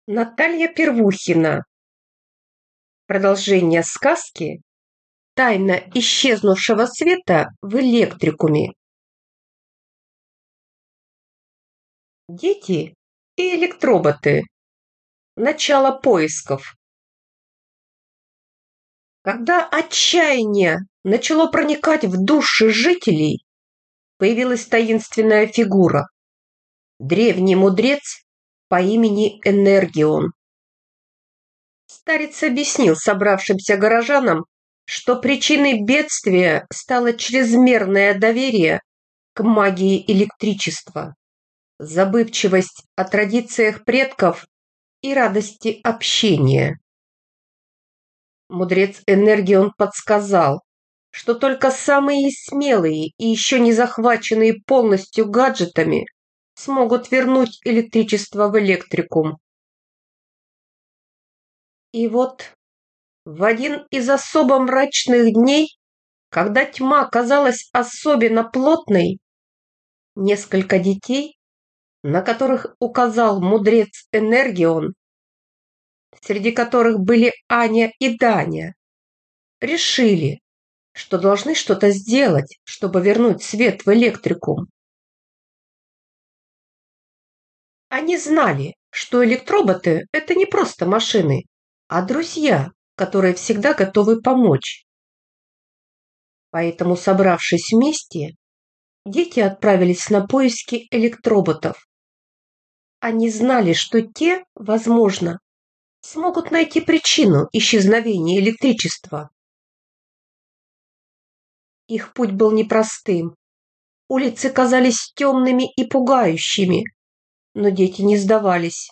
Наталья Первухина. Продолжение сказки «Тайна исчезнувшего света в электрикуме». Дети и электроботы. Начало поисков. Когда отчаяние начало проникать в души жителей, появилась таинственная фигура. Древний мудрец по имени Энергион. Старец объяснил собравшимся горожанам, что причиной бедствия стало чрезмерное доверие к магии электричества, забывчивость о традициях предков и радости общения. Мудрец Энергион подсказал, что только самые смелые и еще не захваченные полностью гаджетами смогут вернуть электричество в электрикум. И вот в один из особо мрачных дней, когда тьма казалась особенно плотной, несколько детей, на которых указал мудрец Энергион, среди которых были Аня и Даня, решили, что должны что-то сделать, чтобы вернуть свет в электрикум. Они знали, что электроботы– это не просто машины, а друзья, которые всегда готовы помочь. Поэтому, собравшись вместе, дети отправились на поиски электроботов. Они знали, что те, возможно, смогут найти причину исчезновения электричества. Их путь был непростым. Улицы казались темными и пугающими, но дети не сдавались.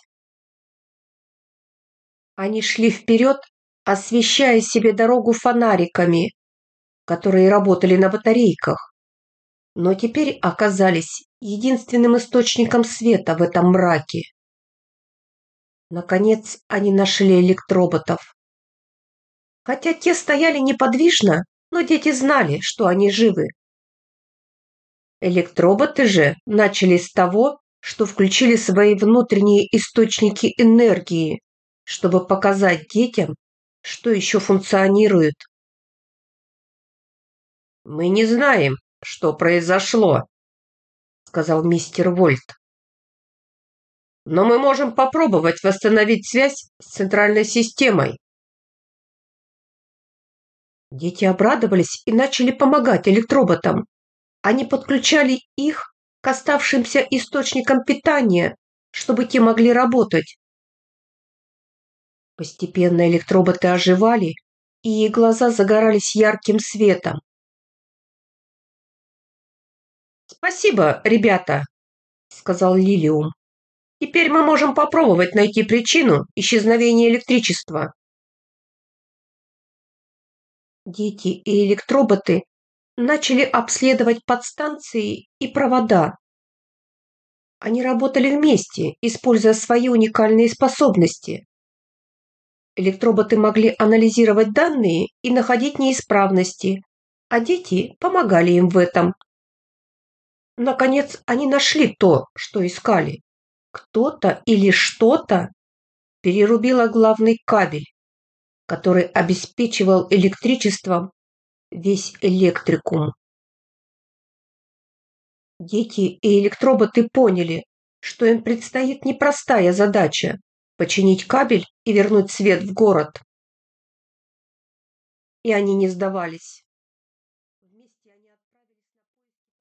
Они шли вперед, освещая себе дорогу фонариками, которые работали на батарейках, но теперь оказались единственным источником света в этом мраке. Наконец они нашли электроботов. Хотя те стояли неподвижно, но дети знали, что они живы. Электроботы же начали с того, что включили свои внутренние источники энергии, чтобы показать детям, что еще функционирует. «Мы не знаем, что произошло», — сказал мистер Вольт. «Но мы можем попробовать восстановить связь с центральной системой». Дети обрадовались и начали помогать электроботам. Они подключали их к оставшимся источникам питания, чтобы те могли работать. Постепенно электроботы оживали, и их глаза загорались ярким светом. «Спасибо, ребята», — сказал Лилиум. «Теперь мы можем попробовать найти причину исчезновения электричества». Дети и электроботы начали обследовать подстанции и провода. Они работали вместе, используя свои уникальные способности. Электроботы могли анализировать данные и находить неисправности, а дети помогали им в этом. Наконец, они нашли то, что искали. Кто-то или что-то перерубило главный кабель, который обеспечивал электричеством весь электрикум. Дети и электроботы поняли, что им предстоит непростая задача– починить кабель и вернуть свет в город. И они не сдавались. Вместе они отправились на поиски